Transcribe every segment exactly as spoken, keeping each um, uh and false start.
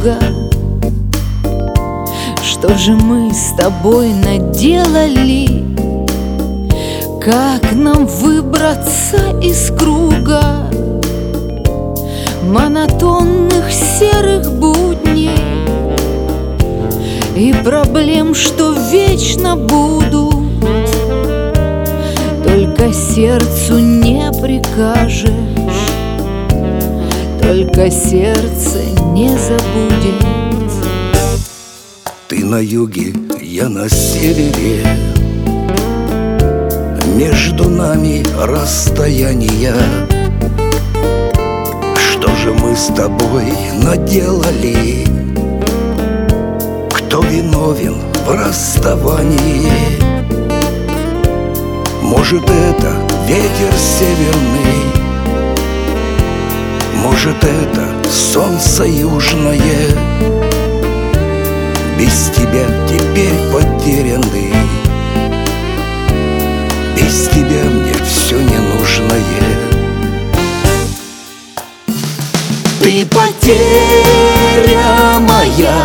круга. Что же мы с тобой наделали? Как нам выбраться из круга монотонных серых будней и проблем, что вечно будут? Только сердцу не прикажешь, только сердце не забудет. Ты на юге, я на севере, между нами расстояние. Что же мы с тобой наделали? Кто виновен в расставании? Может, это ветер северный, может, это солнце южное. Без тебя теперь потерянный, без тебя мне все ненужное. Ты потеря моя,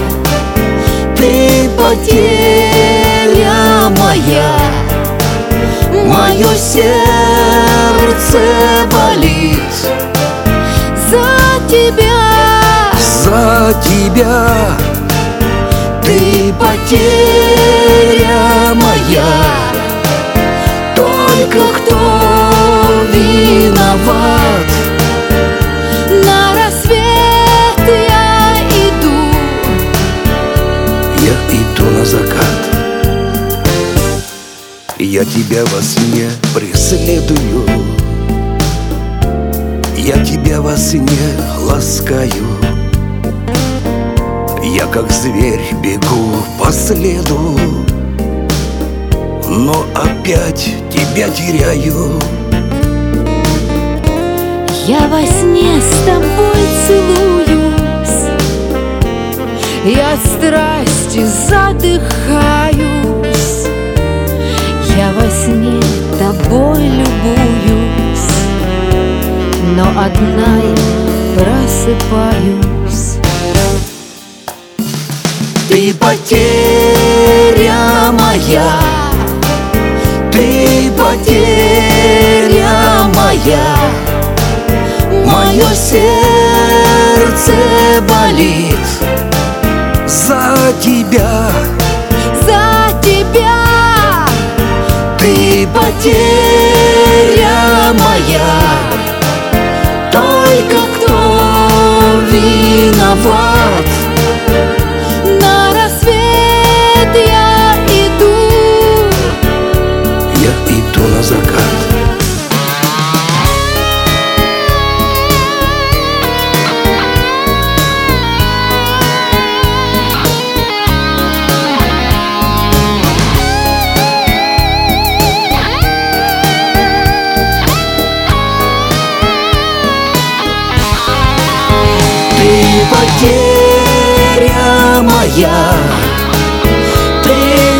ты потеря моя. Мое сердце болит За тебя, за тебя. Ты потеря моя, только кто виноват? на рассвет я иду, Я иду на закат. Я тебя во сне преследую, я тебя во сне ласкаю. Я как зверь бегу по следу, но опять тебя теряю. я во сне с тобой целуюсь, я от страсти задыхаюсь. Я во сне тобой любуюсь, но одна я просыпаюсь. Ты потеря моя, ты потеря моя. Мое сердце болит за тебя, За тебя, ты потеря моя. Только кто виноват? на рассвет я иду, Я иду на закат. Ты потеря моя, ты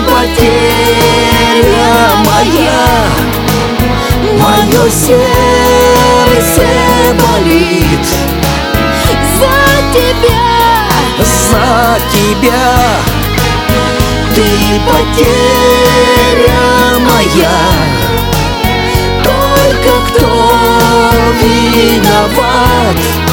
потеря моя. Мое сердце болит за тебя, за тебя. Ты потеря моя, только кто виноват?